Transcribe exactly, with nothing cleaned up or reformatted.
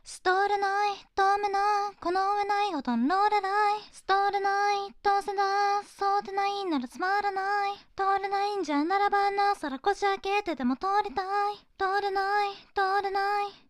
ストールない止めないこの上ないほとんど乗れないストールないどうせだそうでないならつまらない通れないんじゃならばなおさらこじ開けてでも通りたい通れない通れない